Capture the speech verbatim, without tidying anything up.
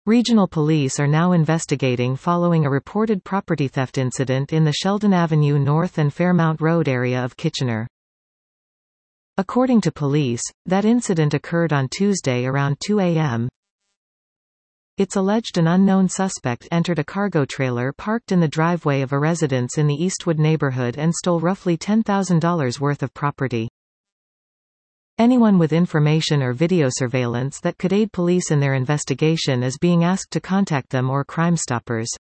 Regional police are now investigating following a reported property theft incident in the Sheldon Avenue North and Fairmount Road area of Kitchener. According to police, that incident occurred on Tuesday around two A M It's alleged an unknown suspect entered a cargo trailer parked in the driveway of a residence in the Eastwood neighborhood and stole roughly ten thousand dollars worth of property. Anyone with information or video surveillance that could aid police in their investigation is being asked to contact them or Crime Stoppers.